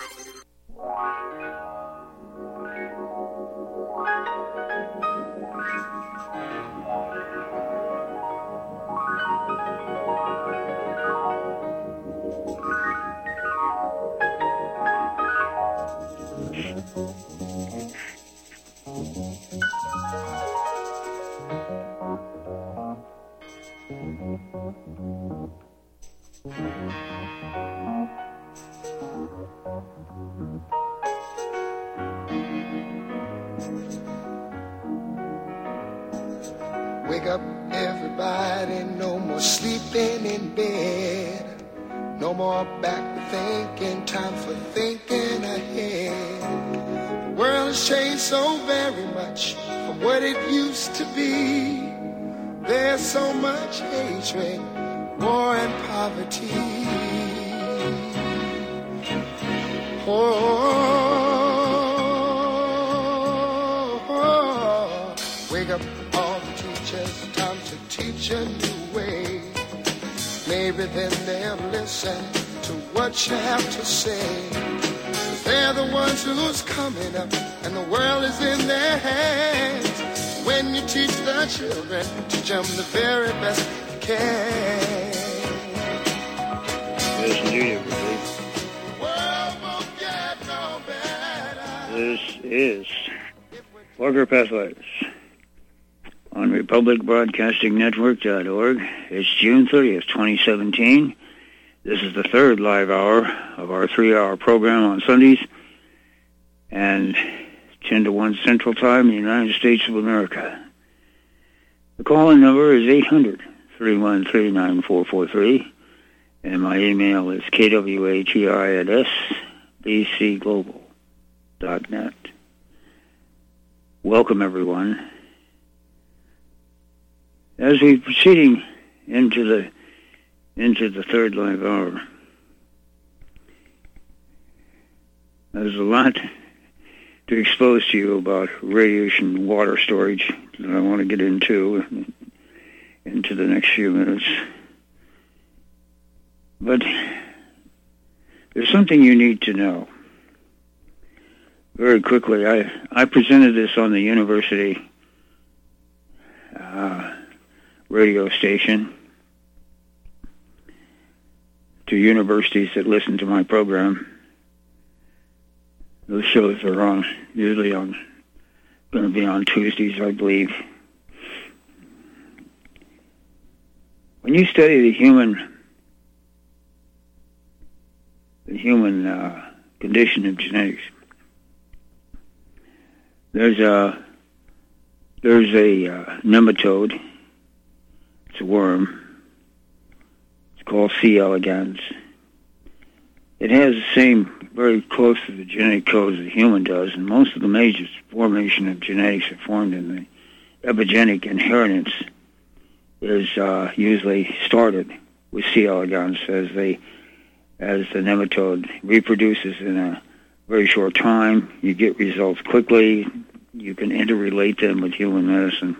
Wake up, everybody, no more sleeping in bed. No more back thinking, time for thinking ahead. The world has changed so very much from what it used to be. There's so much hatred, war and poverty. Wake up all the teachers, time to teach a new way. Maybe then they'll listen to what you have to say. 'Cause they're the ones who's coming up, and the world is in their hands. When you teach the children, teach them the very best you can. Yes, indeed, everybody. The world won't get no better. This is Walker Pathways on RepublicBroadcastingNetwork.org. It's June 30th, 2017. This is the third live hour of our 3-hour program on Sundays, and 10 to 1 Central Time in the United States of America. The call-in number is 800-313-9443, and my email is kwati@sbcglobal.net. Welcome, everyone. As we're proceeding into the third live hour, there's a lot to expose to you about radiation water storage that I want to get into the next few minutes. But there's something you need to know. Very quickly, I presented this on the university radio station to universities that listen to my program. Those shows are usually going to be on Tuesdays, I believe. When you study the human condition of genetics, there's a nematode. It's a worm. It's called C. elegans. It has the same, very close to the genetic code as the human does, and most of the major formation of genetics are formed in the epigenetic inheritance is usually started with C. elegans as the nematode reproduces in a very short time. You get results quickly. You can interrelate them with human medicine.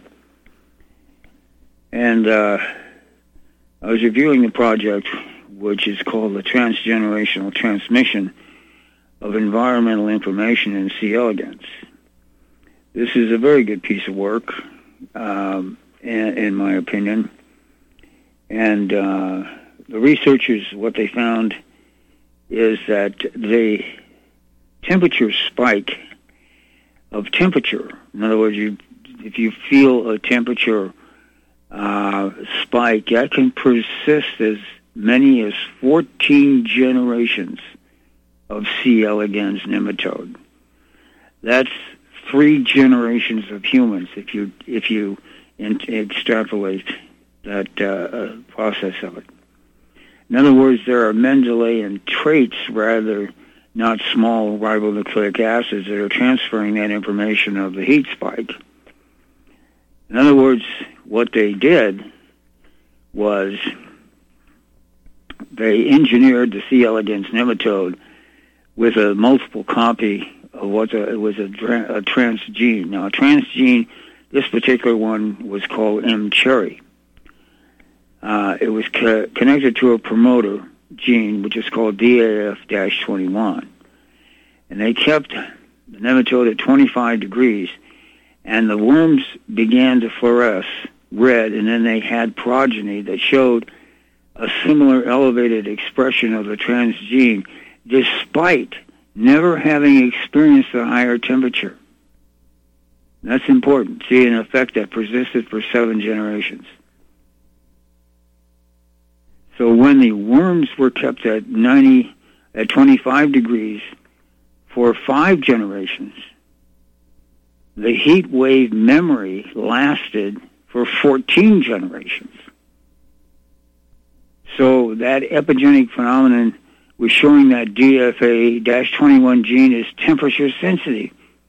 And I was reviewing the project, which is called the Transgenerational Transmission of Environmental Information in C. elegans. This is a very good piece of work, in my opinion. And the researchers, what they found is that the temperature spike of temperature, in other words, if you feel a temperature spike, that can persist as many as 14 generations of C. elegans nematode. That's 3 generations of humans if you extrapolate that process of it. In other words, there are Mendelian traits, rather not small ribonucleic acids, that are transferring that information of the heat spike. In other words, what they did was they engineered the C. elegans nematode with a multiple copy of what was a transgene. Now, a transgene, this particular one was called M-cherry. It was connected to a promoter gene, which is called DAF-21. and they kept the nematode at 25 degrees, and the worms began to fluoresce red, and then they had progeny that showed a similar elevated expression of the transgene, despite never having experienced a higher temperature. That's important. See, an effect that persisted for 7 generations. So when the worms were kept at 25 degrees for 5 generations, the heat wave memory lasted for 14 generations. So that epigenetic phenomenon was showing that DFA-21 gene is temperature sensitive.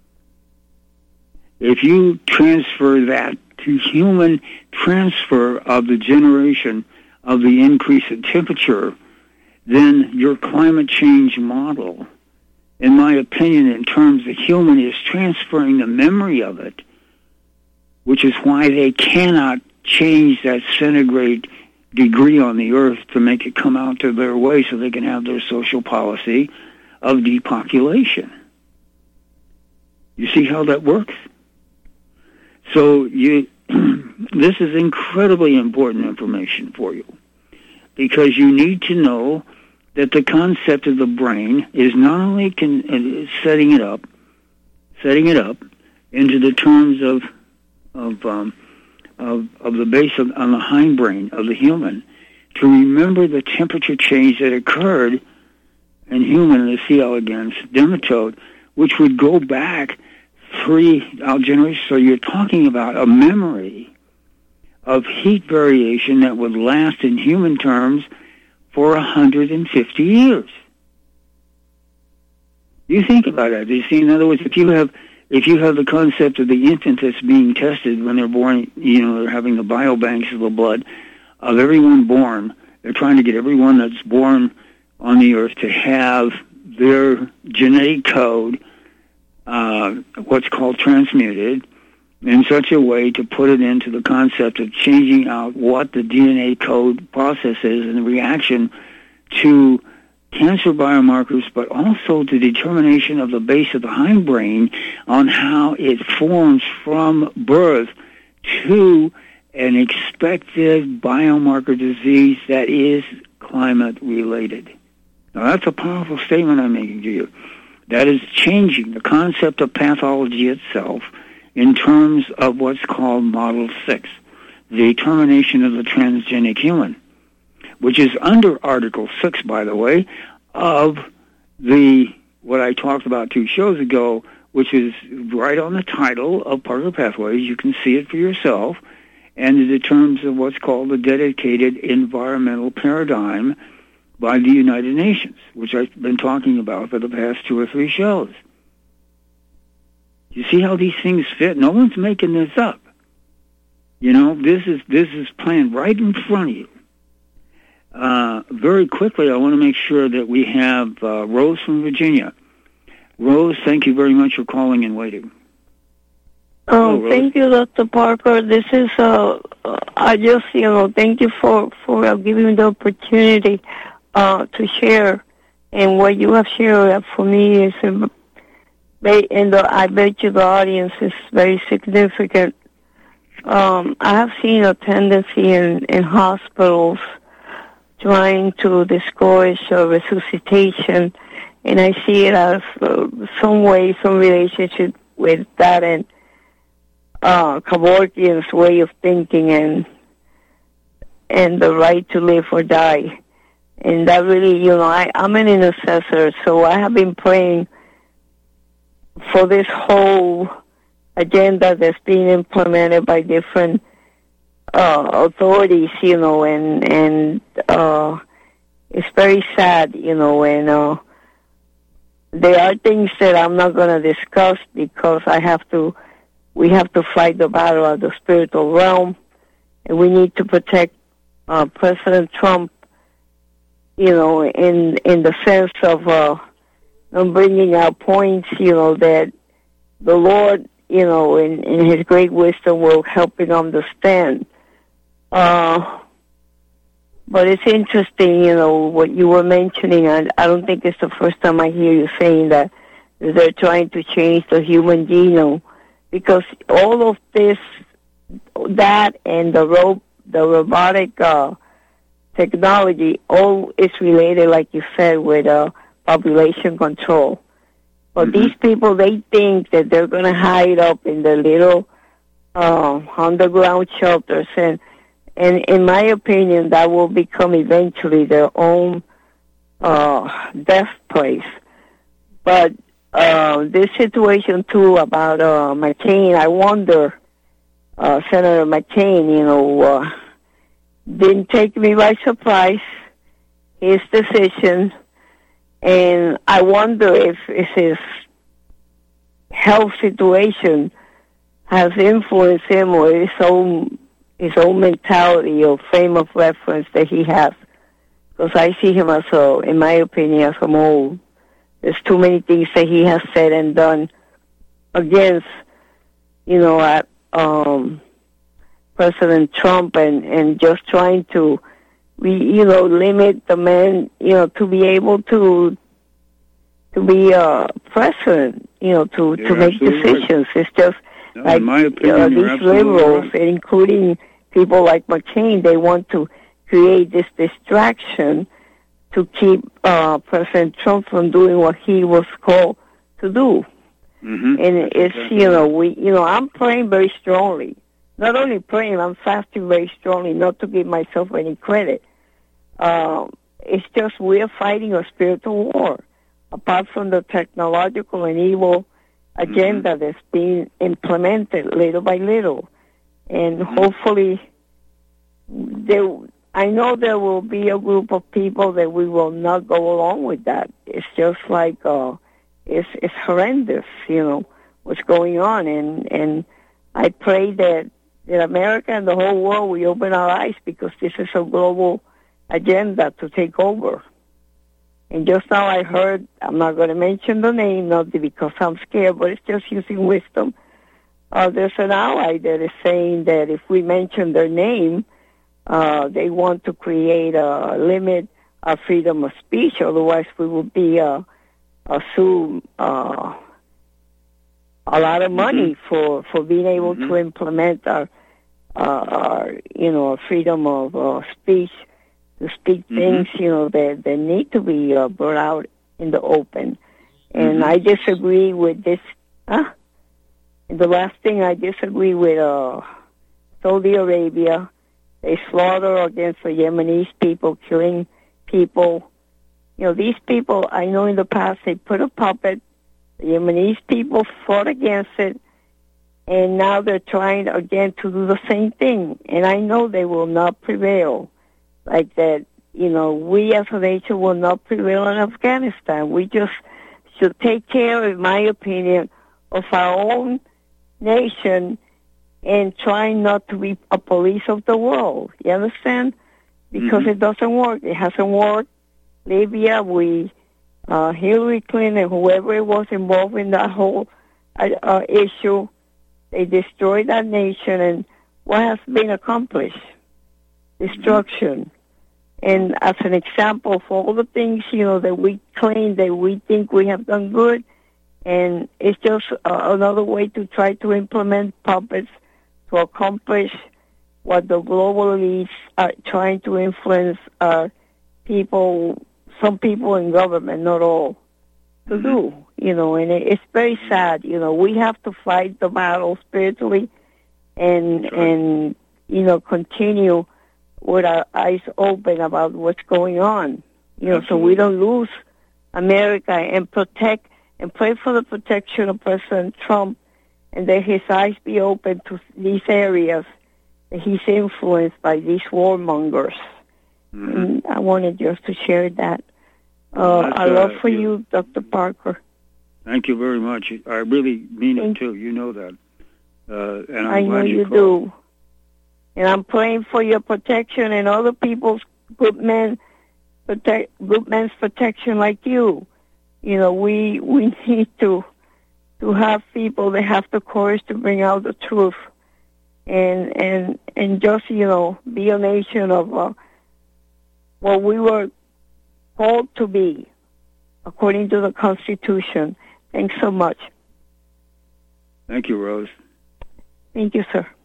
If you transfer that to human transfer of the generation of the increase in temperature, then your climate change model, in my opinion, in terms of human, is transferring the memory of it, which is why they cannot change that centigrade degree on the earth to make it come out to their way so they can have their social policy of depopulation. You see how that works? So this is incredibly important information for you, because you need to know that the concept of the brain is not only setting it up into the terms of the base on the hindbrain of the human, to remember the temperature change that occurred in human, the C. elegans nematode, which would go back 3 generations. So you're talking about a memory of heat variation that would last in human terms for 150 years. You think about that. You see, in other words, if you have the concept of the infant that's being tested when they're born, they're having the biobanks of the blood of everyone born. They're trying to get everyone that's born on the earth to have their genetic code, what's called transmuted, in such a way to put it into the concept of changing out what the DNA code process is in reaction to cancer biomarkers, but also the determination of the base of the hindbrain on how it forms from birth to an expected biomarker disease that is climate-related. Now, that's a powerful statement I'm making to you. That is changing the concept of pathology itself in terms of what's called Model 6, the determination of the transgenic human, which is under Article 6, by the way, of what I talked about 2 shows ago, which is right on the title of Parker Pathways. You can see it for yourself, and in terms of what's called the dedicated environmental paradigm by the United Nations, which I've been talking about for the past 2 or 3 shows. You see how these things fit? No one's making this up. This is planned right in front of you. Very quickly, I want to make sure that we have Rose from Virginia. Rose, thank you very much for calling and waiting. Oh, thank you, Dr. Parker. This is, I just, thank you for giving me the opportunity to share. And what you have shared for me is, I bet you the audience is very significant. I have seen a tendency in hospitals trying to discourage resuscitation, and I see it as some relationship with that and Kevorkian's way of thinking and the right to live or die. And that really, I'm an intercessor, so I have been praying for this whole agenda that's being implemented by different authorities, and it's very sad, and there are things that I'm not going to discuss because we have to fight the battle of the spiritual realm, and we need to protect President Trump, in the sense of bringing out points, that the Lord, in His great wisdom will help him understand. But it's interesting, what you were mentioning. I don't think it's the first time I hear you saying that they're trying to change the human genome, because all of this, that and the robotic technology, all is related, like you said, with population control. But these people, they think that they're going to hide up in the little underground shelters, and in my opinion, that will become eventually their own death place. But this situation, too, about McCain, I wonder, Senator McCain, didn't take me by surprise, his decision, and I wonder if his health situation has influenced him, or his own mentality or frame of reference that he has. Because I see him as in my opinion, as a mole. There's too many things that he has said and done against, President Trump, and just trying to, limit the man, to be able to be president, to make decisions. Right. It's just like in my opinion, these liberals, right, including people like McCain, they want to create this distraction to keep President Trump from doing what he was called to do. And it's, I'm praying very strongly. Not only praying, I'm fasting very strongly, not to give myself any credit. It's just we're fighting a spiritual war, apart from the technological and evil agenda that's being implemented little by little. And hopefully, I know there will be a group of people that we will not go along with that. It's just like, it's horrendous, what's going on. And I pray that America and the whole world, we open our eyes, because this is a global agenda to take over. And just now I heard, I'm not going to mention the name, not because I'm scared, but it's just using wisdom. There's an ally that is saying that if we mention their name, they want to create a limit of freedom of speech. Otherwise, we will be assume a lot of money for being able to implement our freedom of speech, to speak things, that need to be brought out in the open. And I disagree with this. The last thing, I disagree with Saudi Arabia. They slaughter against the Yemenis people, killing people. These people, I know in the past, they put a puppet. The Yemenis people fought against it, and now they're trying again to do the same thing. And I know they will not prevail. Like that, we as a nation will not prevail in Afghanistan. We just should take care, in my opinion, of our own nation and try not to be a police of the world. You understand? Because it doesn't work. It hasn't worked. Libya, Hillary Clinton, whoever was involved in that whole issue, they destroyed that nation, and what has been accomplished? Destruction. And as an example for all the things, that we claim that we think we have done good, and it's just another way to try to implement puppets to accomplish what the global elites are trying to influence people, some people in government, not all, to do, and it's very sad. We have to fight the battle spiritually and continue with our eyes open about what's going on, so we don't lose America, and protect and pray for the protection of President Trump, and that his eyes be open to these areas that he's influenced by these warmongers. And I wanted just to share that. I love for you, Dr. Parker. Thank you very much. I really mean it, too. You know that. And I know you do. And I'm praying for your protection and other people's good men's protection like you. We need to have people that have the courage to bring out the truth and just, be a nation of what we were called to be according to the Constitution, Thanks so much. Thank you, Rose. Thank you, sir.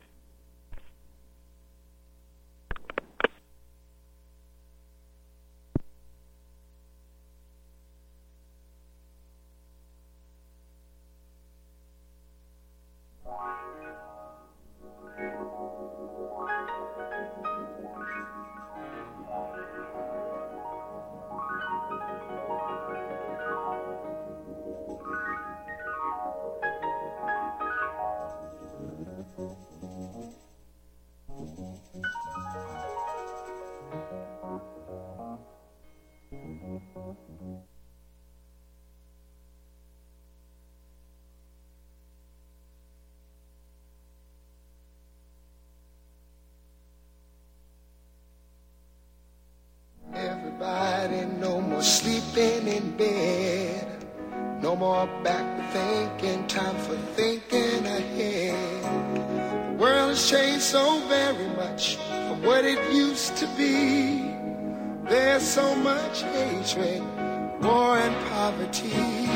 Everybody, no more sleeping in bed, no more back thinking, time for thinking ahead. The world has changed so very much from what it used to be. There's so much hatred, war and poverty.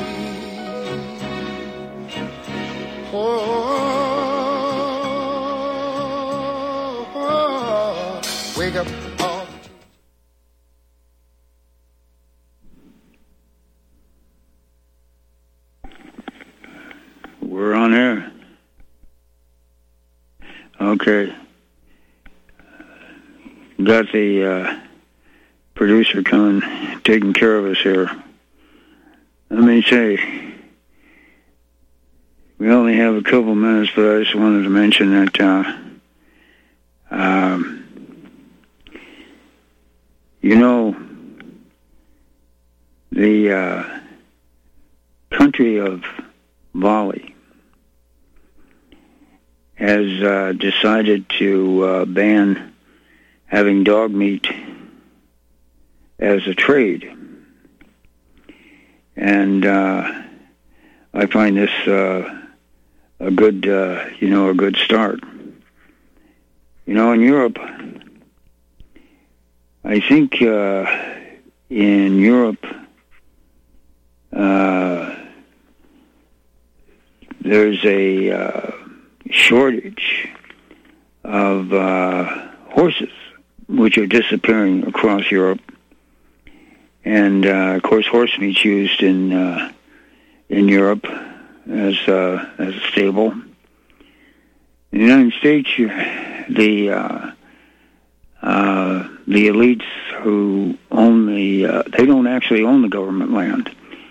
Wake up all. We're on air. Okay. Got the producer coming, taking care of us here. Let me say, we only have a couple minutes, but I just wanted to mention that the country of Bali has decided to ban having dog meat as a trade. And I find this a good start. In Europe, I think in Europe there's a shortage of horses, which are disappearing across Europe. And of course, horse meat's used in Europe as a staple. In the United States, the elites who own they don't actually own the government land.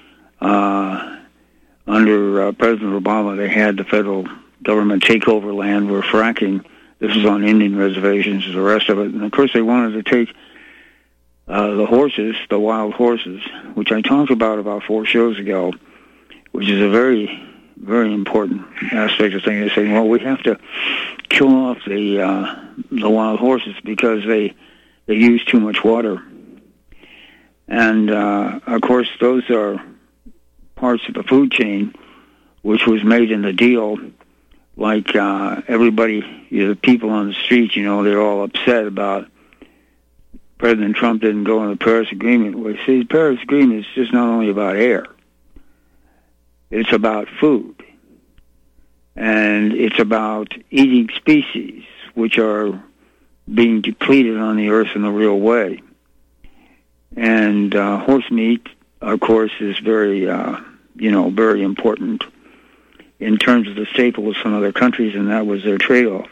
Under President Obama, they had the federal government take over land. We're fracking. This is on Indian reservations, the rest of it. And of course, they wanted to take the horses, the wild horses, which I talked about 4 shows ago, which is a very, very important aspect of things. They're saying, well, we have to kill off the wild horses because they use too much water. And, of course, those are parts of the food chain which was made in the deal. Like everybody, the people on the streets, they're all upset about President Trump didn't go on the Paris Agreement. Well, see, the Paris Agreement is just not only about air. It's about food. And it's about eating species which are being depleted on the earth in the real way. And horse meat, of course, is very, very important in terms of the staple of some other countries, and that was their trade-off.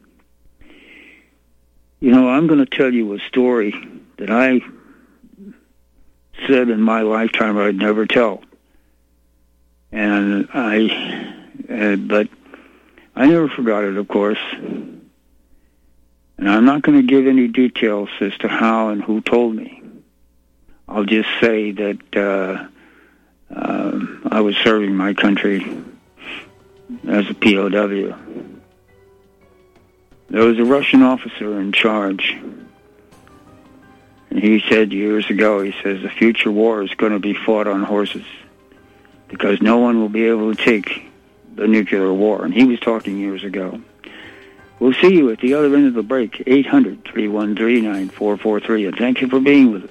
I'm going to tell you a story that I said in my lifetime I'd never tell. And but I never forgot it, of course. And I'm not going to give any details as to how and who told me. I'll just say that I was serving my country as a POW. There was a Russian officer in charge, and he said years ago, he says, the future war is going to be fought on horses because no one will be able to take the nuclear war. And he was talking years ago. We'll see you at the other end of the break, 800-313-9443, and thank you for being with us.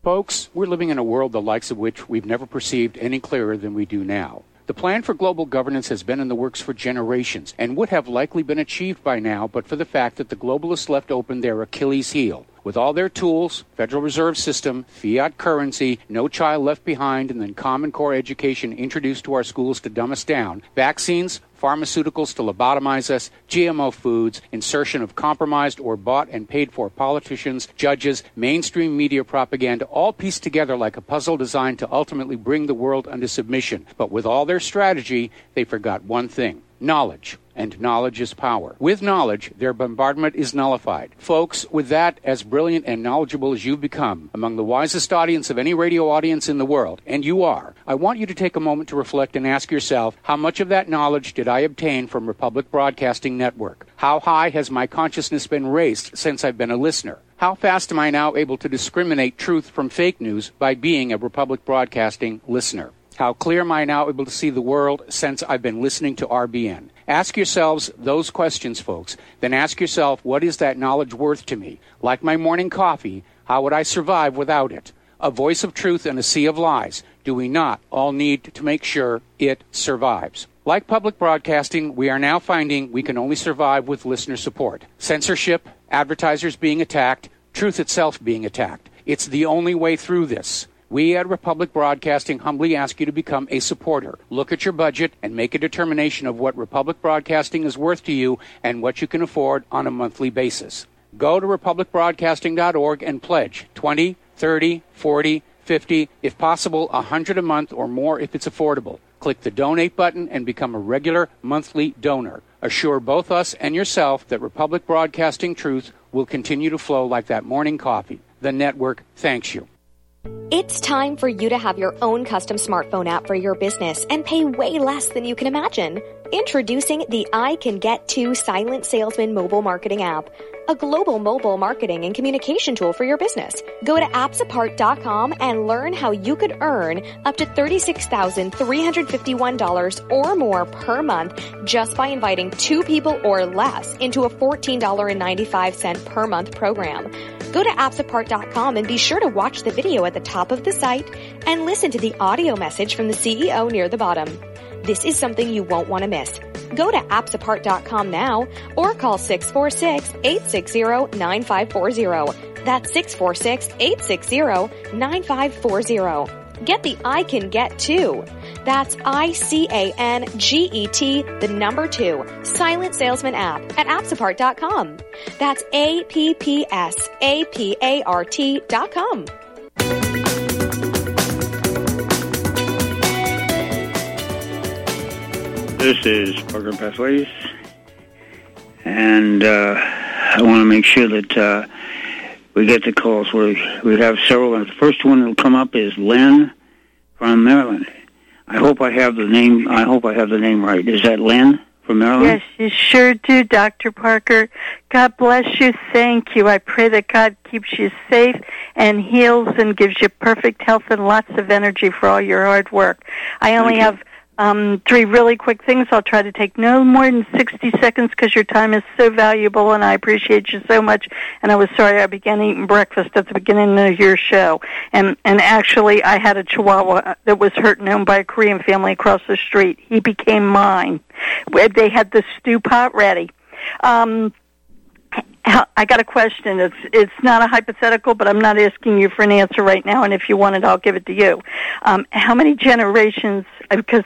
Folks, we're living in a world the likes of which we've never perceived any clearer than we do now. The plan for global governance has been in the works for generations and would have likely been achieved by now but for the fact that the globalists left open their Achilles heel. With all their tools, Federal Reserve System, fiat currency, no child left behind, and then Common Core education introduced to our schools to dumb us down, vaccines, pharmaceuticals to lobotomize us, GMO foods, insertion of compromised or bought and paid for politicians, judges, mainstream media propaganda, all pieced together like a puzzle designed to ultimately bring the world under submission. But with all their strategy, they forgot one thing: knowledge. And knowledge is power. With knowledge, their bombardment is nullified. Folks, with that, as brilliant and knowledgeable as you've become, among the wisest audience of any radio audience in the world, and you are, I want you to take a moment to reflect and ask yourself, how much of that knowledge did I obtain from Republic Broadcasting Network? How high has my consciousness been raised since I've been a listener? How fast am I now able to discriminate truth from fake news by being a Republic Broadcasting listener? How clear am I now able to see the world since I've been listening to RBN? Ask yourselves those questions, folks. Then ask yourself, what is that knowledge worth to me? Like my morning coffee, how would I survive without it? A voice of truth in a sea of lies. Do we not all need to make sure it survives? Like public broadcasting, we are now finding we can only survive with listener support. Censorship, advertisers being attacked, truth itself being attacked. It's the only way through this. We at Republic Broadcasting humbly ask you to become a supporter. Look at your budget and make a determination of what Republic Broadcasting is worth to you and what you can afford on a monthly basis. Go to republicbroadcasting.org and pledge $20, $30, $40, $50, if possible, $100 a month or more if it's affordable. Click the donate button and become a regular monthly donor. Assure both us and yourself that Republic Broadcasting truth will continue to flow like that morning coffee. The network thanks you. It's time for you to have your own custom smartphone app for your business and pay way less than you can imagine. Introducing the I Can Get To Silent Salesman mobile marketing app, a global mobile marketing and communication tool for your business. Go to appsapart.com and learn how you could earn up to $36,351 or more per month just by inviting 2 people or less into a $14.95 per month program. Go to appsapart.com and be sure to watch the video at the top of the site and listen to the audio message from the CEO near the bottom. This is something you won't want to miss. Go to appsapart.com now or call 646-860-9540. That's 646-860-9540. Get the I Can Get To. That's ICANGET, the number 2, Silent Salesman app at appsapart.com. That's APPSAPART.com. This is Parker Pathways, and I want to make sure that we get the calls. We have several. The first one that will come up is Lynn from Maryland. I hope I have the name. Right. Is that Lynn from Maryland? Yes, you sure do, Dr. Parker. God bless you. Thank you. I pray that God keeps you safe and heals and gives you perfect health and lots of energy for all your hard work. I only have 3 really quick things. I'll try to take no more than 60 seconds because your time is so valuable, and I appreciate you so much. And I was sorry I began eating breakfast at the beginning of your show. And actually, I had a Chihuahua that was hurt and owned by a Korean family across the street. He became mine. They had the stew pot ready. I got a question. It's not a hypothetical, but I'm not asking you for an answer right now. And if you want it, I'll give it to you. How many generations? Because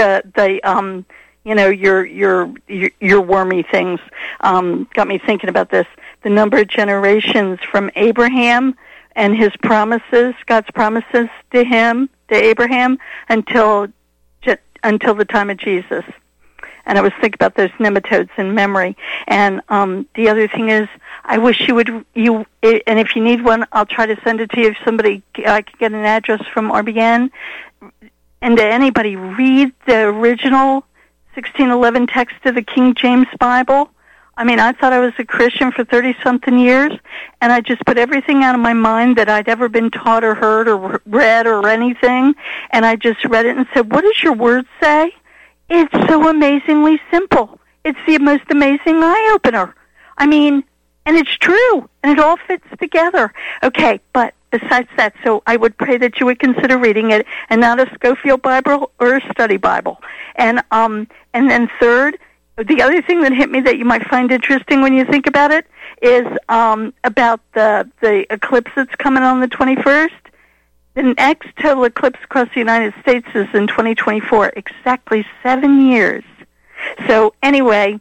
your wormy things got me thinking about this. The number of generations from Abraham and his promises, God's promises to him, to Abraham, until the time of Jesus. And I was thinking about those nematodes in memory. And the other thing is, I wish and if you need one, I'll try to send it to you. If I could get an address from RBN. And to anybody, read the original 1611 text of the King James Bible. I mean, I thought I was a Christian for 30-something years, and I just put everything out of my mind that I'd ever been taught or heard or read or anything, and I just read it and said, what does your word say? It's so amazingly simple. It's the most amazing eye-opener. I mean, And it's true, and it all fits together. Okay, but besides that, so I would pray that you would consider reading it, and not a Scofield Bible or a study Bible. And then third, the other thing that hit me that you might find interesting when you think about it is about the eclipse that's coming on the 21st. The next total eclipse across the United States is in 2024, exactly 7 years. So anyway,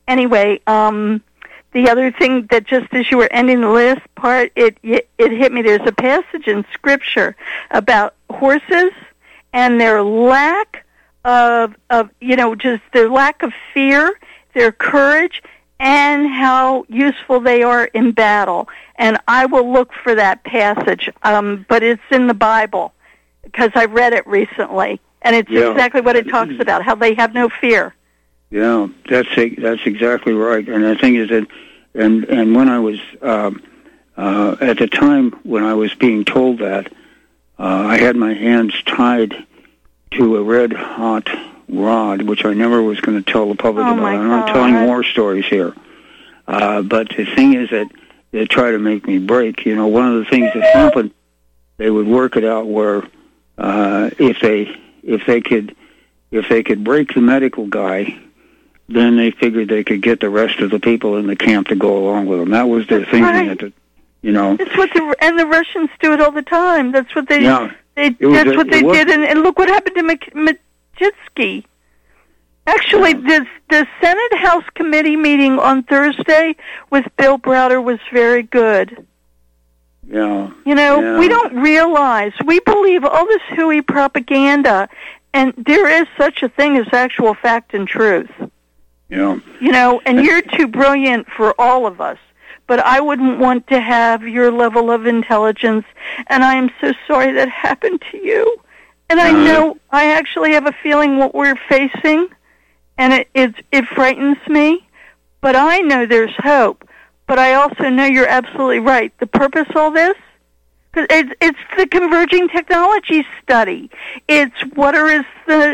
the other thing that just as you were ending the last part, it hit me. There's a passage in Scripture about horses and their lack of just their lack of fear, their courage, and how useful they are in battle. And I will look for that passage, but it's in the Bible because I read it recently, and it's exactly what it talks about, how they have no fear. Yeah, that's exactly right. And the thing is that, and when I was at the time when I was being told that, I had my hands tied to a red hot rod, which I never was going to tell the public about. I'm not telling war stories here, but the thing is that they try to make me break. You know, one of the things that happened, they would work it out where if they could break the medical guy, then they figured they could get the rest of the people in the camp to go along with them. That was their thinking. Right. It's what the Russians do it all the time. That's what they did, and look what happened to Magnitsky. Actually, the Senate House Committee meeting on Thursday with Bill Browder was very good. Yeah. We don't realize, we believe all this hooey propaganda, and there is such a thing as actual fact and truth. Yeah. And you're too brilliant for all of us. But I wouldn't want to have your level of intelligence, and I am so sorry that happened to you. And I know, I actually have a feeling what we're facing, and it frightens me, but I know there's hope. But I also know you're absolutely right. The purpose of all this, because it's the converging technology study. It's what is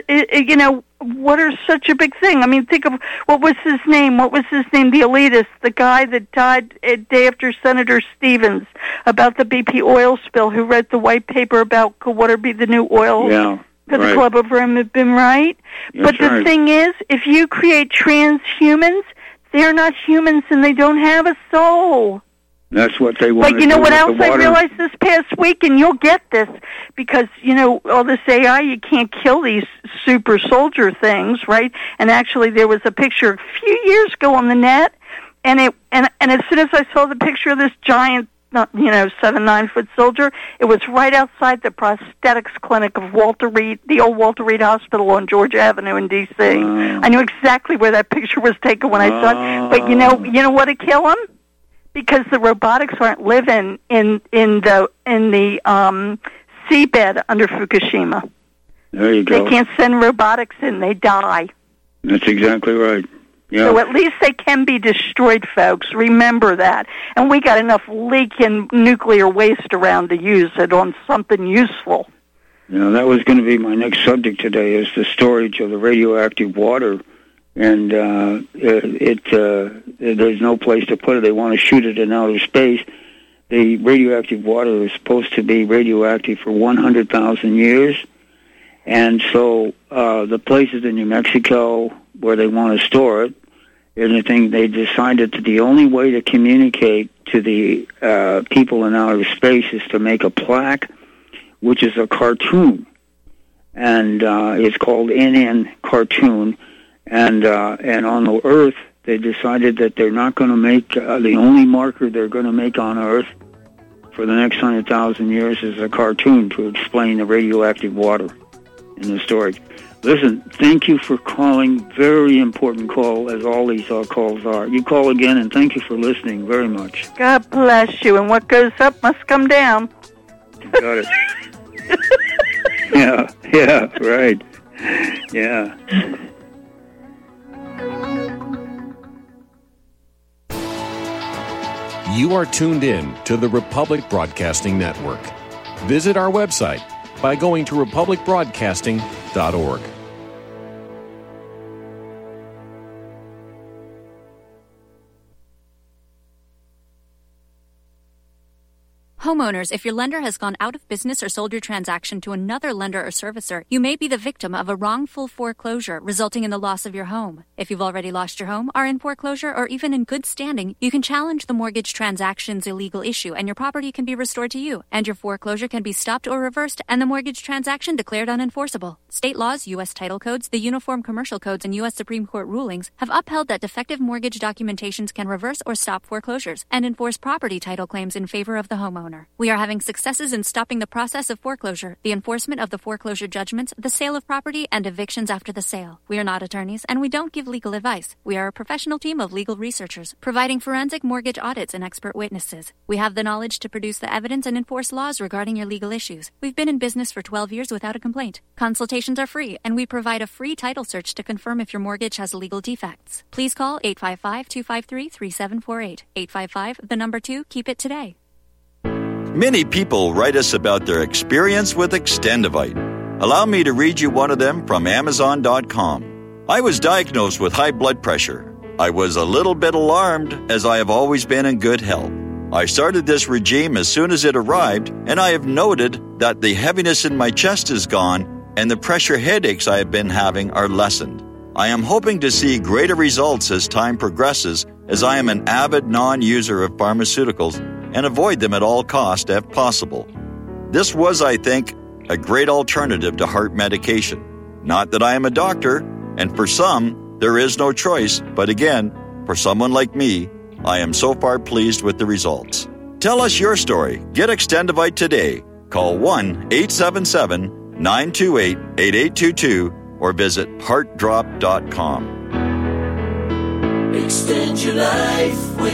such a big thing. I mean, think of what was his name? The elitist, the guy that died a day after Senator Stevens about the BP oil spill, who read the white paper about could water be the new oil? Yeah. Could the Club of Rome have been right? But the thing is, if you create transhumans, they're not humans and they don't have a soul. That's what they want. But you know what else I realized this past week, and you'll get this, because, all this AI, you can't kill these super soldier things, right? And actually there was a picture a few years ago on the net, and as soon as I saw the picture of this giant, 7-9-foot soldier, it was right outside the prosthetics clinic of Walter Reed, the old Walter Reed Hospital on George Avenue in D.C. I knew exactly where that picture was taken when I saw it. But you know what to kill him? Because the robotics aren't living in the seabed under Fukushima. There you go. They can't send robotics in; they die. That's exactly right. Yeah. So at least they can be destroyed, folks. Remember that. And we got enough leaking nuclear waste around to use it on something useful. That was going to be my next subject today, is the storage of the radioactive water. And there's no place to put it. They want to shoot it in outer space. The radioactive water is supposed to be radioactive for 100,000 years. And so the places in New Mexico where they want to store it, they decided that the only way to communicate to the people in outer space is to make a plaque, which is a cartoon. And it's called NN Cartoon. And on the Earth, they decided that they're not going to make, the only marker they're going to make on Earth for the next 100,000 years is a cartoon to explain the radioactive water in the storage. Listen, thank you for calling. Very important call, as all these calls are. You call again, and thank you for listening very much. God bless you, and what goes up must come down. Got it. Yeah, right. Yeah. You are tuned in to the Republic Broadcasting Network. Visit our website by going to republicbroadcasting.org. Homeowners, if your lender has gone out of business or sold your transaction to another lender or servicer, you may be the victim of a wrongful foreclosure, resulting in the loss of your home. If you've already lost your home, are in foreclosure, or even in good standing, you can challenge the mortgage transaction's illegal issue, and your property can be restored to you, and your foreclosure can be stopped or reversed, and the mortgage transaction declared unenforceable. State laws, U.S. title codes, the Uniform Commercial Codes, and U.S. Supreme Court rulings have upheld that defective mortgage documentations can reverse or stop foreclosures and enforce property title claims in favor of the homeowner. We are having successes in stopping the process of foreclosure, the enforcement of the foreclosure judgments, the sale of property, and evictions after the sale. We are not attorneys, and we don't give legal advice. We are a professional team of legal researchers, providing forensic mortgage audits and expert witnesses. We have the knowledge to produce the evidence and enforce laws regarding your legal issues. We've been in business for 12 years without a complaint. Consultations are free, and we provide a free title search to confirm if your mortgage has legal defects. Please call 855-253-3748. 855, 2, keep it today. Many people write us about their experience with Extendivite. Allow me to read you one of them from Amazon.com. I was diagnosed with high blood pressure. I was a little bit alarmed, as I have always been in good health. I started this regime as soon as it arrived, and I have noted that the heaviness in my chest is gone, and the pressure headaches I have been having are lessened. I am hoping to see greater results as time progresses, as I am an avid non-user of pharmaceuticals and avoid them at all costs if possible. This was, I think, a great alternative to heart medication. Not that I am a doctor, and for some, there is no choice, but again, for someone like me, I am so far pleased with the results. Tell us your story. Get Extendivite today. Call 1-877-928-8822 or visit heartdrop.com. Extend your life with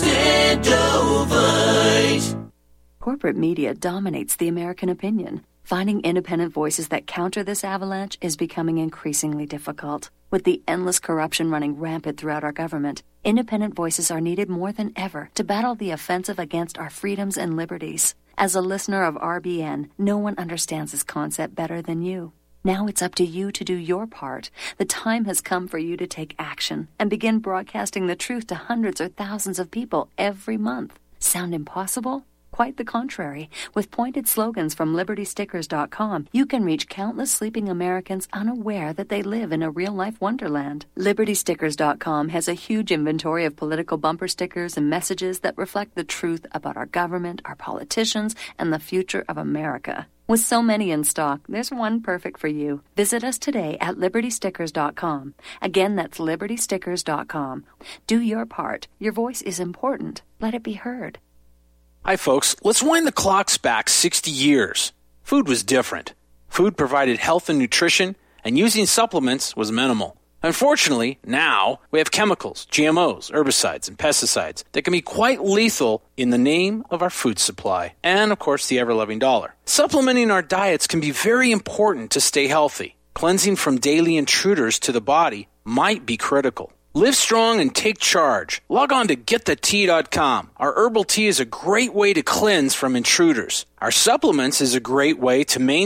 Extendovite. Corporate media dominates the American opinion. Finding independent voices that counter this avalanche is becoming increasingly difficult. With the endless corruption running rampant throughout our government, independent voices are needed more than ever to battle the offensive against our freedoms and liberties. As a listener of RBN, no one understands this concept better than you. Now it's up to you to do your part. The time has come for you to take action and begin broadcasting the truth to hundreds or thousands of people every month. Sound impossible? Quite the contrary. With pointed slogans from LibertyStickers.com, you can reach countless sleeping Americans unaware that they live in a real-life wonderland. LibertyStickers.com has a huge inventory of political bumper stickers and messages that reflect the truth about our government, our politicians, and the future of America. With so many in stock, there's one perfect for you. Visit us today at LibertyStickers.com. Again, that's LibertyStickers.com. Do your part. Your voice is important. Let it be heard. Hi, folks. Let's wind the clocks back 60 years. Food was different. Food provided health and nutrition, and using supplements was minimal. Unfortunately, now we have chemicals, GMOs, herbicides, and pesticides that can be quite lethal in the name of our food supply and, of course, the ever-loving dollar. Supplementing our diets can be very important to stay healthy. Cleansing from daily intruders to the body might be critical. Live strong and take charge. Log on to getthetea.com. Our herbal tea is a great way to cleanse from intruders. Our supplements is a great way to maintain.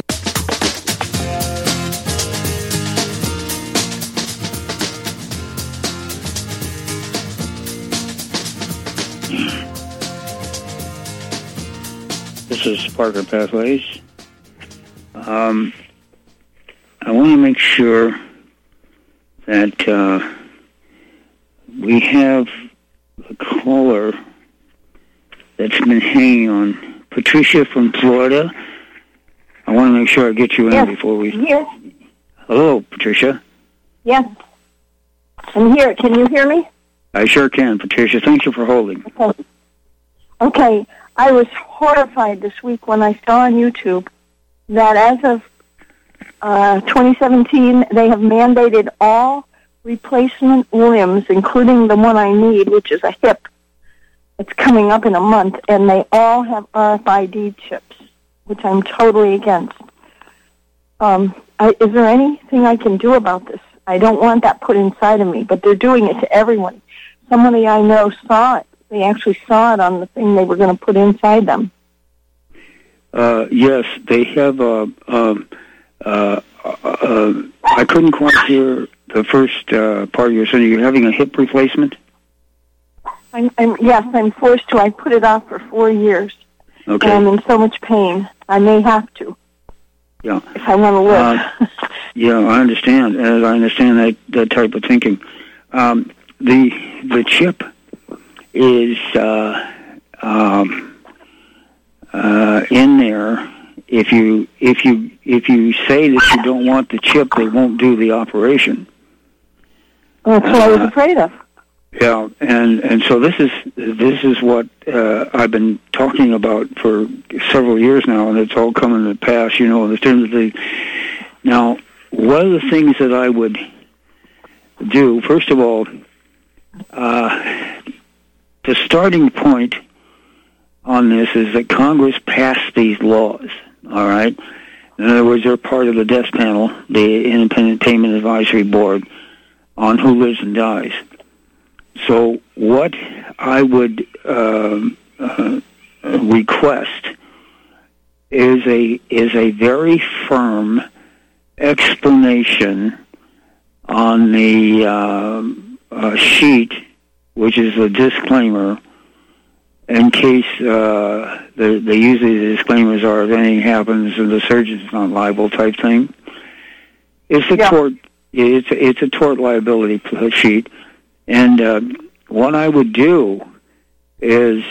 This is Parker Pathways. I want to make sure that we have a caller that's been hanging on. Patricia from Florida. I want to make sure I get you in before we... Yes. Hello, Patricia. Yes. I'm here. Can you hear me? I sure can, Patricia. Thank you for holding. Okay. I was horrified this week when I saw on YouTube that as of 2017, they have mandated all replacement limbs, including the one I need, which is a hip. It's coming up in a month, and they all have RFID chips, which I'm totally against. Is there anything I can do about this? I don't want that put inside of me, but they're doing it to everyone. Somebody I know saw it. They actually saw it on the thing they were going to put inside them. Yes, they have. I couldn't quite hear the first part of your sentence. You're having a hip replacement? Yes, I'm forced to. I put it off for 4 years. Okay. And I'm in so much pain. I may have to. Yeah. If I want to live. Yeah, I understand. I understand that type of thinking. The chip is in there. If you say that you don't want the chip, they won't do the operation. Well, that's what I was afraid of. Yeah, and so this is what I've been talking about for several years now, and it's all coming to pass. You know, in terms of now, one of the things that I would do, first of all, the starting point on this is that Congress passed these laws. All right, in other words, they're part of the death panel, the Independent Payment Advisory Board, on who lives and dies. So what I would request is a very firm explanation on the sheet, which is a disclaimer, in case they usually the disclaimers are if anything happens and the surgeon's not liable type thing. It's a tort. It's a tort liability sheet. And what I would do is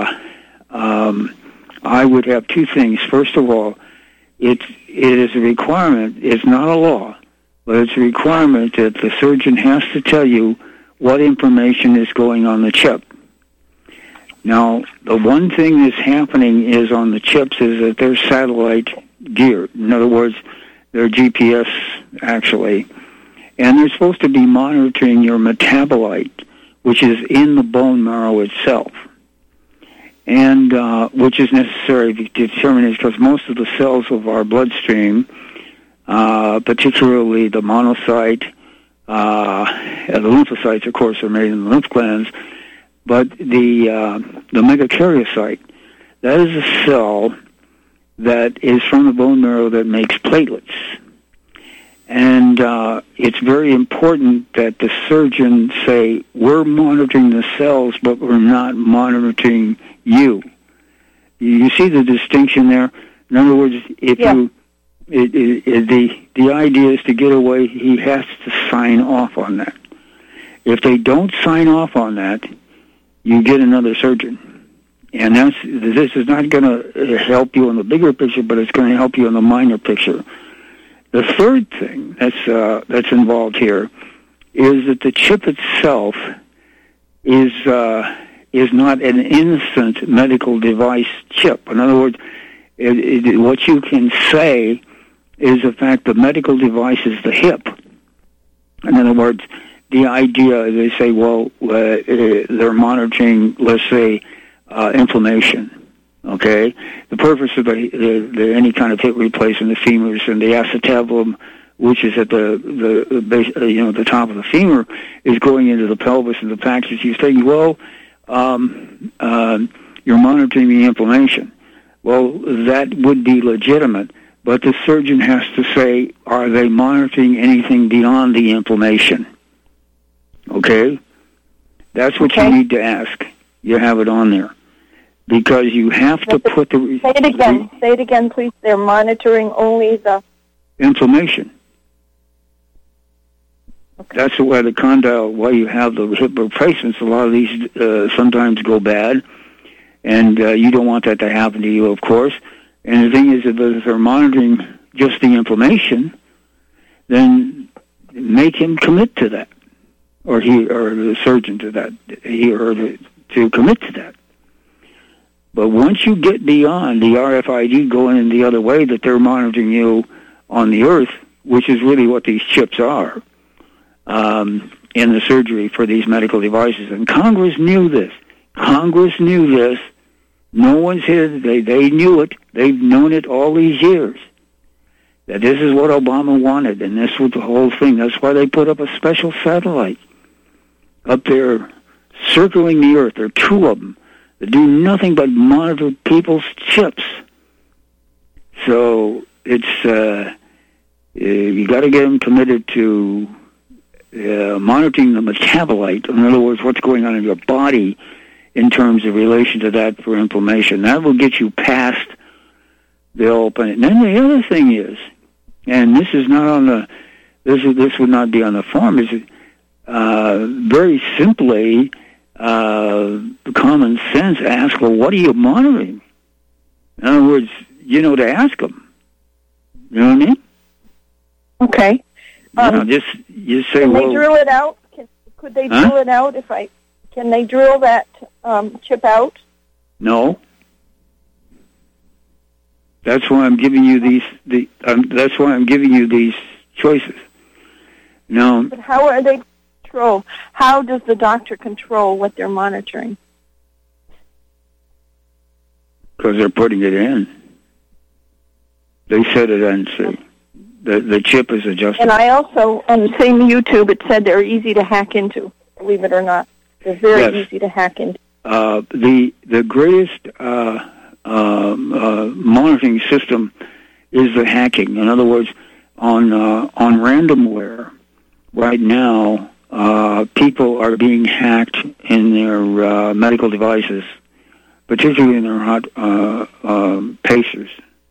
I would have two things. First of all, it is a requirement. It's not a law, but it's a requirement that the surgeon has to tell you what information is going on the chip. Now, the one thing that's happening is on the chips is that they're satellite geared. In other words, they're GPS, actually. And they're supposed to be monitoring your metabolite, which is in the bone marrow itself, and which is necessary to determine it because most of the cells of our bloodstream, particularly the monocyte, the lymphocytes, of course, are made in the lymph glands, but the megakaryocyte, that is a cell that is from the bone marrow that makes platelets. And it's very important that the surgeon say, we're monitoring the cells, but we're not monitoring you. You see the distinction there? In other words, if the idea is to get away, he has to sign off on that. If they don't sign off on that, you get another surgeon. And this is not going to help you in the bigger picture, but it's going to help you in the minor picture. The third thing that's involved here is that the chip itself is not an innocent medical device chip. In other words, what you can say is the fact the medical device is the hip. In other words, the idea, they say, well, they're monitoring, let's say, inflammation. Okay, the purpose of the any kind of hip replacement, the femurs and the acetabulum, which is at the base, the top of the femur, is going into the pelvis and the package. You say, well, you're monitoring the inflammation. Well, that would be legitimate, but the surgeon has to say, are they monitoring anything beyond the inflammation? Okay, that's what you need to ask. You have it on there. Because you have to put the... Say it again. Say it again, please. They're monitoring only the... inflammation. Okay. That's why the condyle, why you have the hip replacements, a lot of these sometimes go bad, and you don't want that to happen to you, of course. And the thing is that if they're monitoring just the inflammation, then make him commit to that, or the surgeon to that, to commit to that. But once you get beyond the RFID going in the other way, that they're monitoring you on the earth, which is really what these chips are, in the surgery for these medical devices. And Congress knew this. No one's here. They knew it. They've known it all these years. That this is what Obama wanted, and this was the whole thing. That's why they put up a special satellite up there circling the earth. There are two of them. They do nothing but monitor people's chips. So it's you got to get them committed to monitoring the metabolite. In other words, what's going on in your body in terms of relation to that for inflammation. That will get you past the open. And then the other thing is, and this is not on the, this would not be on the form, is very simply, common sense, ask, well, what are you monitoring? In other words, to ask them. You know what I mean? Okay. Just say, can they drill it out? Could they drill it out can they drill that chip out? No. That's why I'm giving you these choices. No. But how are they controlled? How does the doctor control what they're monitoring? Because they're putting it in. They set it in. See, the chip is adjustable. And I also, on the same YouTube, it said they're easy to hack into. Believe it or not, they're very easy to hack into. The greatest monitoring system is the hacking. In other words, on randomware, right now, people are being hacked in their medical devices, particularly in their heart pacers,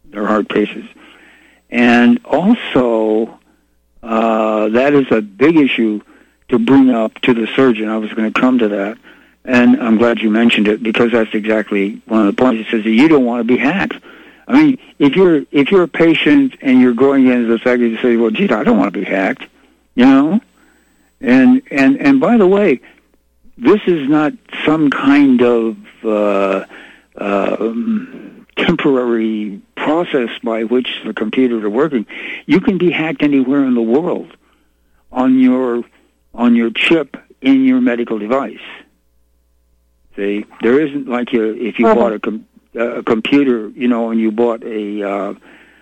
and also that is a big issue to bring up to the surgeon. I was going to come to that. And I'm glad you mentioned it, because that's exactly one of the points. It says that you don't want to be hacked. I mean, if you're a patient and you're going into the fact that you say, well, gee, I don't want to be hacked, And by the way, this is not some kind of temporary process by which the computers are working. You can be hacked anywhere in the world on your chip in your medical device. See, there isn't like if you bought a computer, and you bought a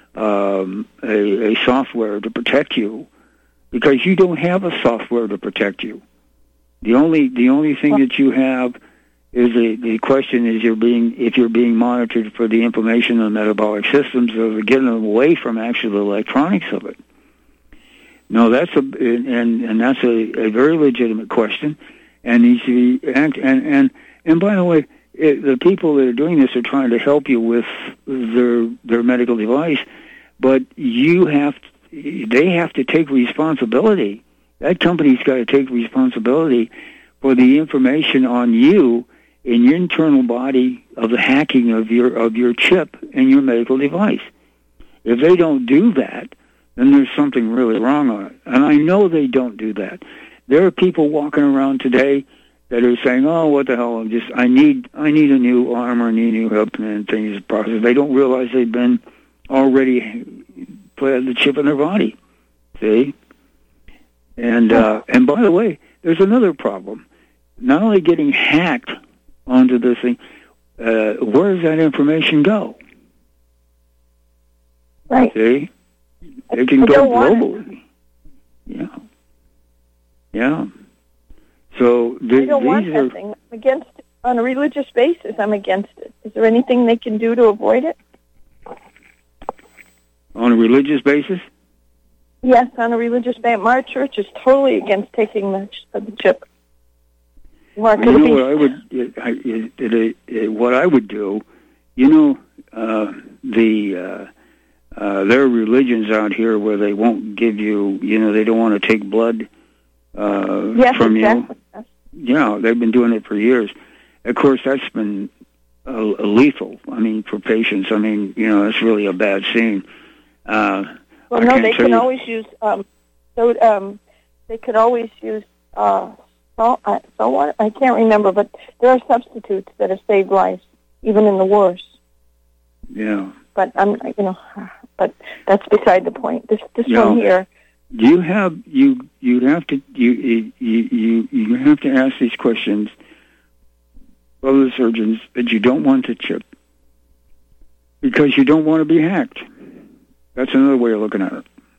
software to protect you, because you don't have a software to protect you. The only thing that you have is the question is if you're being monitored for the inflammation of the metabolic systems, or getting away from actually the electronics of it. No, that's that's a very legitimate question, and needs to be and by the way, the people that are doing this are trying to help you with their medical device, but they have to take responsibility. That company's got to take responsibility for the information on you in your internal body of the hacking of your chip and your medical device. If they don't do that, then there's something really wrong on it. And I know they don't do that. There are people walking around today that are saying, "Oh, what the hell? I need a new arm or a new hip," and things process. They don't realize they've been already put the chip in their body. See, and by the way, there's another problem. Not only getting hacked onto this thing, where does that information go? Right. See, it can go globally. Yeah. So I don't want that thing. I'm against it. On a religious basis, I'm against it. Is there anything they can do to avoid it? On a religious basis? Yes, on a religious basis. My church is totally against taking the chip. What I would do, there are religions out here where they won't give you, they don't want to take blood from you. Yeah, they've been doing it for years. Of course, that's been lethal. I mean, for patients. I mean, it's really a bad scene. Well, no, they can always use. They could always use salt water. I can't remember, but there are substitutes that have saved lives, even in the worst. Yeah. But but that's beside the point. This one here. You have to ask these questions, other surgeons, that you don't want to chip because you don't want to be hacked. That's another way of looking at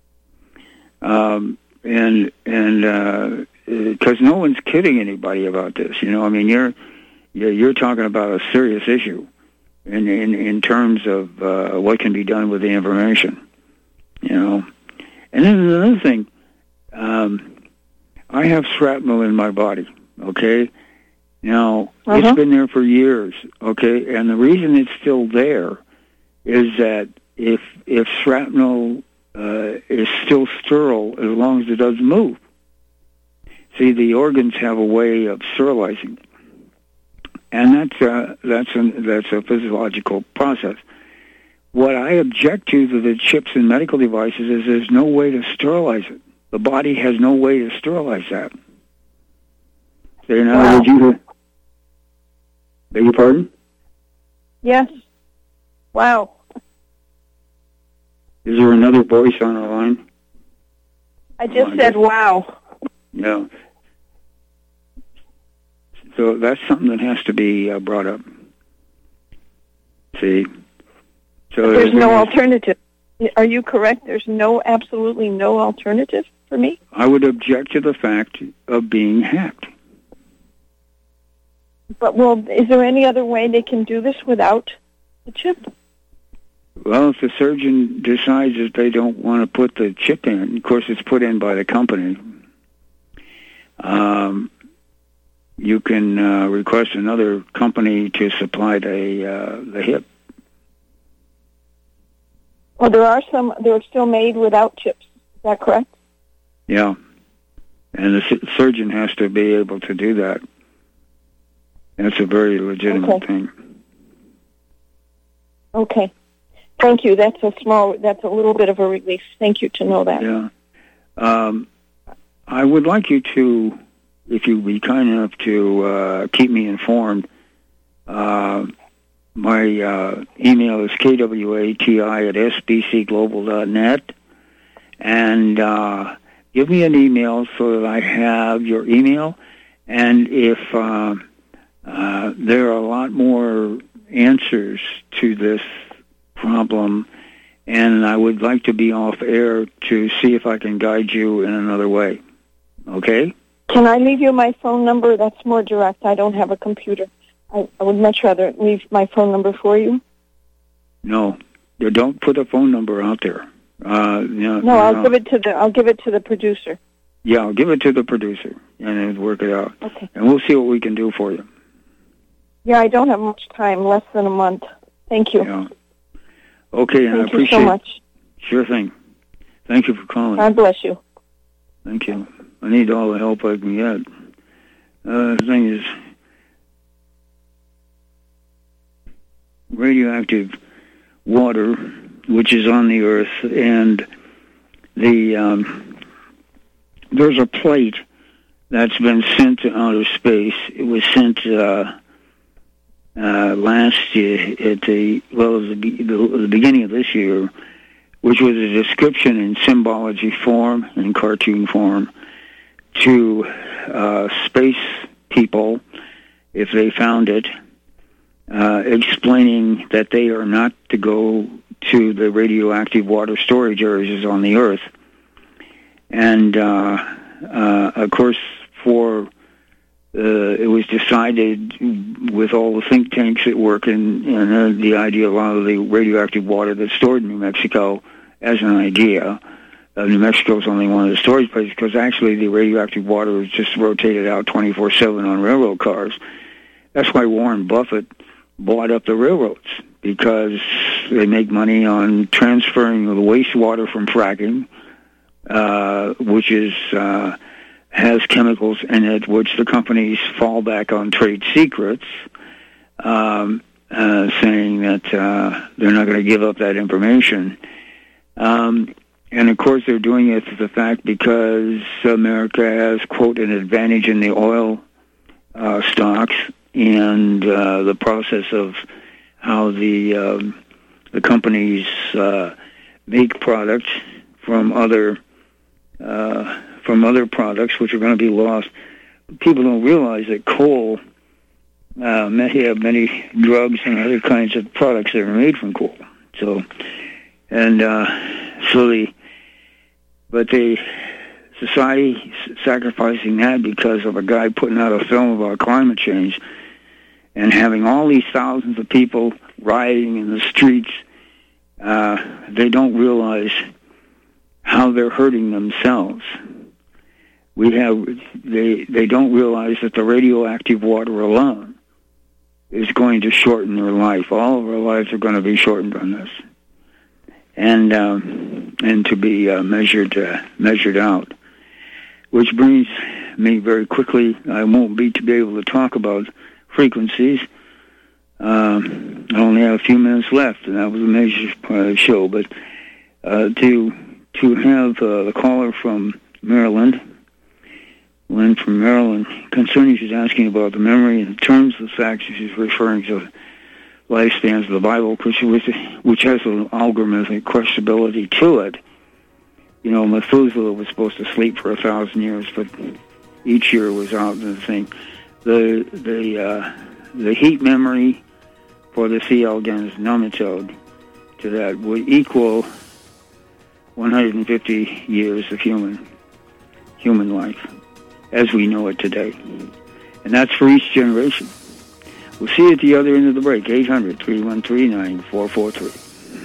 it. Because no one's kidding anybody about this. I mean, you're talking about a serious issue in terms of what can be done with the information. And then another thing, I have shrapnel in my body, okay? Now, it's been there for years, okay? And the reason it's still there is that if shrapnel is still sterile as long as it doesn't move. See, the organs have a way of sterilizing, and that's a physiological process. What I object to the chips in medical devices is there's no way to sterilize it. The body has no way to sterilize that. So in other words, you beg your pardon? Yes. Wow. Is there another voice on the line? I just said wow. Yeah. So that's something that has to be brought up. See? So there's no alternative. Are you correct? There's absolutely no alternative for me? I would object to the fact of being hacked. But, is there any other way they can do this without the chip? Well, if the surgeon decides that they don't want to put the chip in, of course it's put in by the company, you can request another company to supply the hip. Well, they're still made without chips. Is that correct? Yeah. And the surgeon has to be able to do that. That's a very legitimate thing. Okay. Thank you. That's a little bit of a relief. Thank you to know that. Yeah. I would like you to, if you'd be kind enough to keep me informed. My email is kwati@sbcglobal.net, and give me an email so that I have your email. And if there are a lot more answers to this problem, and I would like to be off air to see if I can guide you in another way. Okay? Can I leave you my phone number? That's more direct. I don't have a computer. I would much rather leave my phone number for you. No, don't put a phone number out there. I'll give it to the producer. Yeah, I'll give it to the producer and work it out. Okay. And we'll see what we can do for you. Yeah, I don't have much time. Less than a month. Thank you. Yeah. Okay, and I appreciate. Thank you so much. Sure thing. Thank you for calling. God bless you. Thank you. I need all the help I can get. The thing is, radioactive water, which is on the Earth, and there's a plate that's been sent to outer space. It was sent last year at the beginning of this year, which was a description in symbology form, in cartoon form, to space people, if they found it, explaining that they are not to go to the radioactive water storage areas on the Earth. And, of course, it was decided with all the think tanks at work and the idea of a lot of the radioactive water that's stored in New Mexico as an idea. New Mexico is only one of the storage places because actually the radioactive water is just rotated out 24/7 on railroad cars. That's why Warren Buffett bought up the railroads, because they make money on transferring the wastewater from fracking, which has chemicals in it, which the companies fall back on trade secrets, saying that they're not going to give up that information. And, of course, they're doing it to the fact because America has, quote, an advantage in the oil stocks and the process of how the companies make products from other products which are going to be lost. People don't realize that coal may have many drugs and other kinds of products that are made from coal. But the society sacrificing that because of a guy putting out a film about climate change and having all these thousands of people rioting in the streets, they don't realize how they're hurting themselves. they don't realize that the radioactive water alone is going to shorten their life. All of our lives are going to be shortened on this, and to be measured out. Which brings me very quickly. I won't be able to talk about frequencies. I only have a few minutes left, and that was a major part of the show. But to have the caller from Maryland, Lynn from Maryland, concerning she's asking about the memory in terms of the fact she's referring to lifespans of the Bible, which has an algorithmic crushability to it. You know, Methuselah was supposed to sleep for 1,000 years, but each year was out and the thing. The heat memory for the C. elegans nematode to that would equal 150 years of human life as we know it today. And that's for each generation. We'll see you at the other end of the break, 800-313-9443.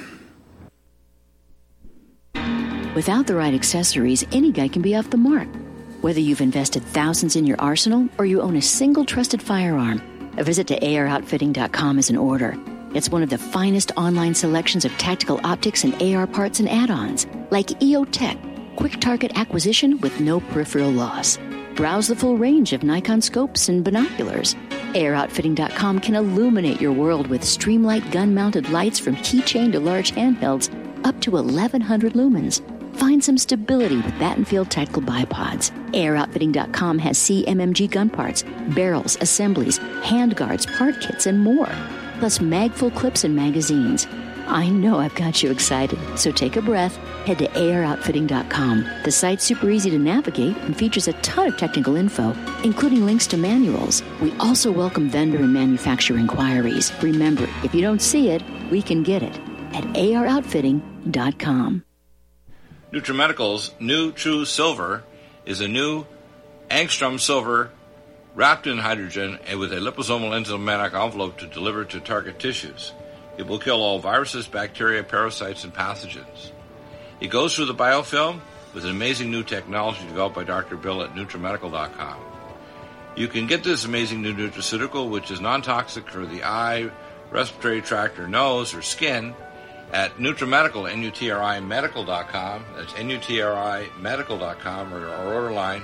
Without the right accessories, any guy can be off the mark. Whether you've invested thousands in your arsenal or you own a single trusted firearm, a visit to AROutfitting.com is in order. It's one of the finest online selections of tactical optics and AR parts and add-ons, like EOTech, quick target acquisition with no peripheral loss. Browse the full range of Nikon scopes and binoculars. AROutfitting.com can illuminate your world with Streamlight gun-mounted lights from keychain to large handhelds up to 1,100 lumens. Find some stability with Battenfield tactical bipods. AROutfitting.com has CMMG gun parts, barrels, assemblies, handguards, part kits, and more. Plus mag-full clips and magazines. I know I've got you excited, so take a breath. Head to AROutfitting.com. The site's super easy to navigate and features a ton of technical info, including links to manuals. We also welcome vendor and manufacturer inquiries. Remember, if you don't see it, we can get it at AROutfitting.com. NutriMedical's new True Silver is a new angstrom silver wrapped in hydrogen and with a liposomal enzymatic envelope to deliver to target tissues. It will kill all viruses, bacteria, parasites, and pathogens. It goes through the biofilm with an amazing new technology developed by Dr. Bill at NutriMedical.com. You can get this amazing new nutraceutical, which is non-toxic for the eye, respiratory tract, or nose, or skin, at NutriMedical, NutriMedical.com. That's NutriMedical.com, or our order line,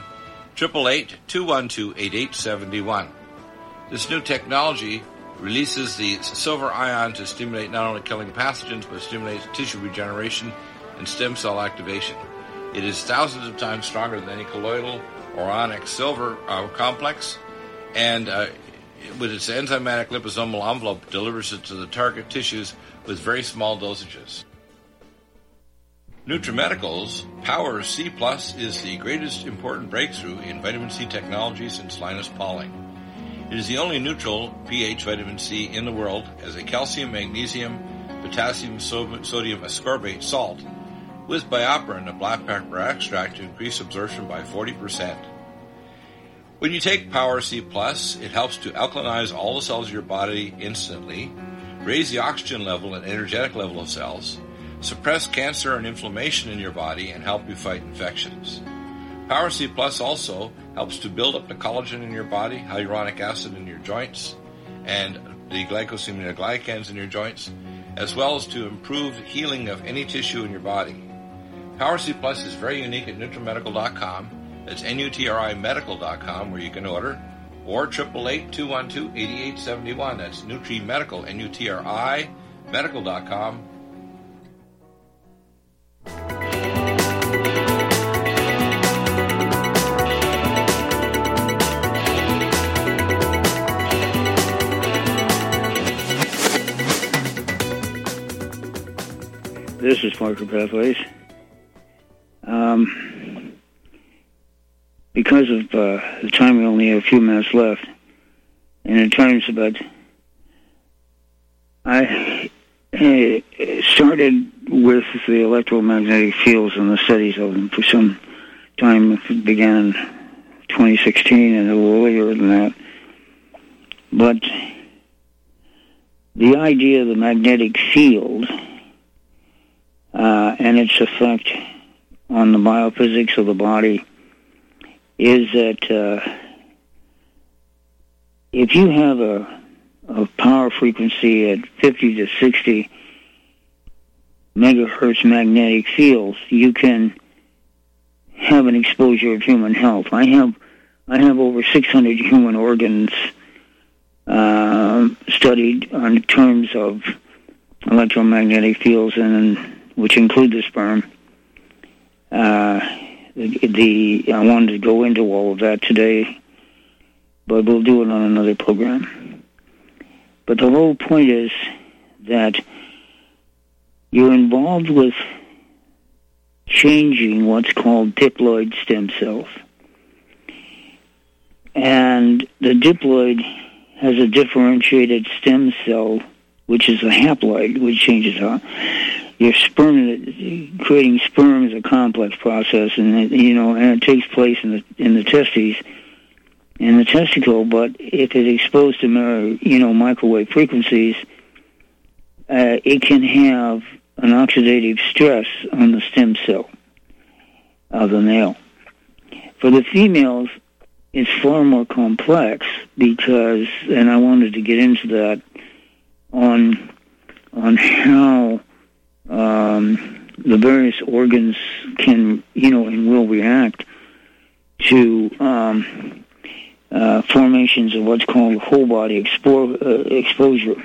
888-212-8871. This new technology releases the silver ion to stimulate not only killing pathogens, but stimulates tissue regeneration and stem cell activation. It is thousands of times stronger than any colloidal or onyx silver complex, and with its enzymatic liposomal envelope, delivers it to the target tissues with very small dosages. NutriMedical's Power C Plus is the greatest important breakthrough in vitamin C technology since Linus Pauling. It is the only neutral pH vitamin C in the world as a calcium, magnesium, potassium, sodium ascorbate salt with BioPerine, a black pepper extract, to increase absorption by 40%. When you take Power C Plus, it helps to alkalinize all the cells of your body instantly, raise the oxygen level and energetic level of cells, suppress cancer and inflammation in your body, and help you fight infections. Power C Plus also helps to build up the collagen in your body, hyaluronic acid in your joints, and the glycosaminoglycans in your joints, as well as to improve healing of any tissue in your body. Power C Plus is very unique at NutriMedical.com. That's NutriMedical.com, where you can order, or 888-212-8871. That's NutriMedical, NutriMedical.com. This is Parker Pathways. Because of the time, we only have a few minutes left, and in terms of it, I started with the electromagnetic fields and the studies of them for some time. It began in 2016 and a little earlier than that. But the idea of the magnetic field and its effect on the biophysics of the body is that if you have a power frequency at 50 to 60 megahertz magnetic fields, you can have an exposure of human health. I have over 600 human organs studied on terms of electromagnetic fields, and which include the sperm. I wanted to go into all of that today, but we'll do it on another program. But the whole point is that you're involved with changing what's called diploid stem cells. And the diploid has a differentiated stem cell, which is a haploid, which changes out. Your sperm, creating sperm is a complex process, and it takes place in the testes, in the testicle. But if it's exposed to microwave frequencies, it can have an oxidative stress on the stem cell of the male. For the females, it's far more complex because, and I wanted to get into that on how the various organs can, and will react to formations of what's called whole body exposure,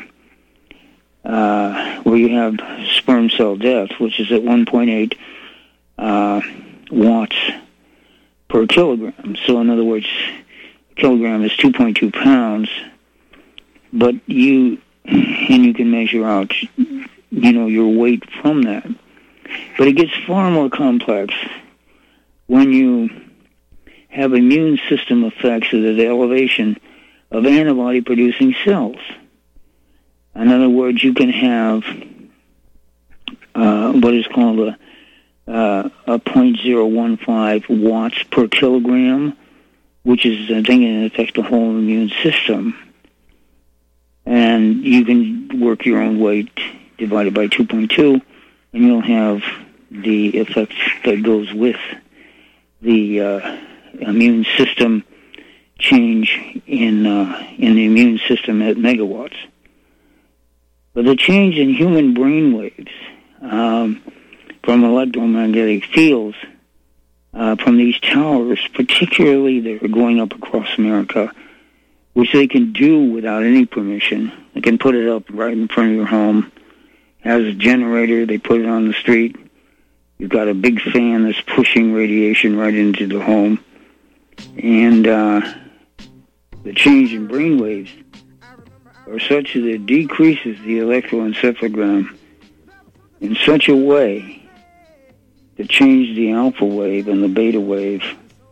where you have sperm cell death, which is at 1.8 watts per kilogram. So in other words, a kilogram is 2.2 pounds, but you can measure out, your weight from that. But it gets far more complex when you have immune system effects of the elevation of antibody-producing cells. In other words, you can have what is called a 0.015 watts per kilogram, which is a thing that affects the whole immune system. And you can work your own weight divided by 2.2, and you'll have the effect that goes with the immune system change in the immune system at megawatts. But the change in human brain waves from electromagnetic fields from these towers, particularly that are going up across America, which they can do without any permission. They can put it up right in front of your home. Has a generator, they put it on the street. You've got a big fan that's pushing radiation right into the home. And the change in brain waves are such that it decreases the electroencephalogram in such a way to change the alpha wave and the beta wave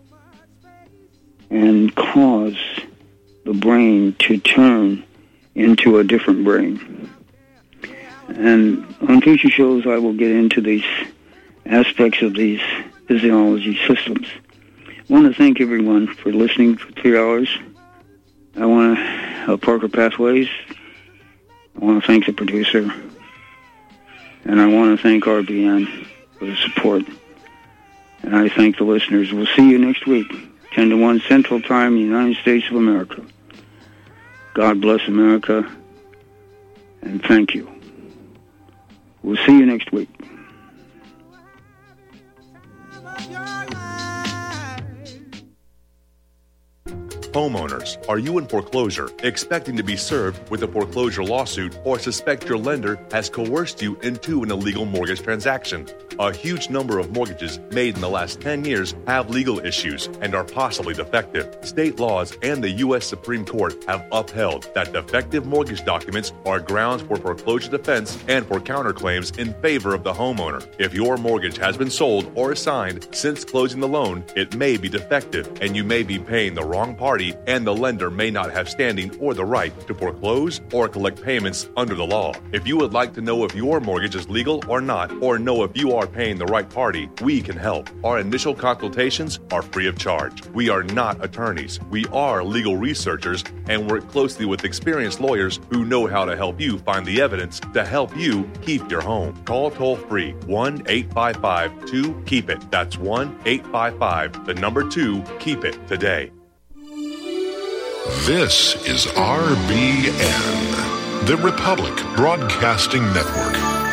and cause the brain to turn into a different brain. And on future shows, I will get into these aspects of these physiology systems. I want to thank everyone for listening for 3 hours. I want to, Parker Pathways, I want to thank the producer, and I want to thank RBN for the support. And I thank the listeners. We'll see you next week, 10 to 1 Central Time, United States of America. God bless America, and thank you. We'll see you next week. Homeowners, are you in foreclosure, expecting to be served with a foreclosure lawsuit, or suspect your lender has coerced you into an illegal mortgage transaction? A huge number of mortgages made in the last 10 years have legal issues and are possibly defective. State laws and the U.S. Supreme Court have upheld that defective mortgage documents are grounds for foreclosure defense and for counterclaims in favor of the homeowner. If your mortgage has been sold or assigned since closing the loan, it may be defective and you may be paying the wrong party party, and the lender may not have standing or the right to foreclose or collect payments under the law. If you would like to know if your mortgage is legal or not, or know if you are paying the right party, we can help. Our initial consultations are free of charge. We are not attorneys. We are legal researchers and work closely with experienced lawyers who know how to help you find the evidence to help you keep your home. Call toll-free 1-855-2-KEEP-IT. That's 1-855-2-KEEP-IT today. This is RBN, the Republic Broadcasting Network.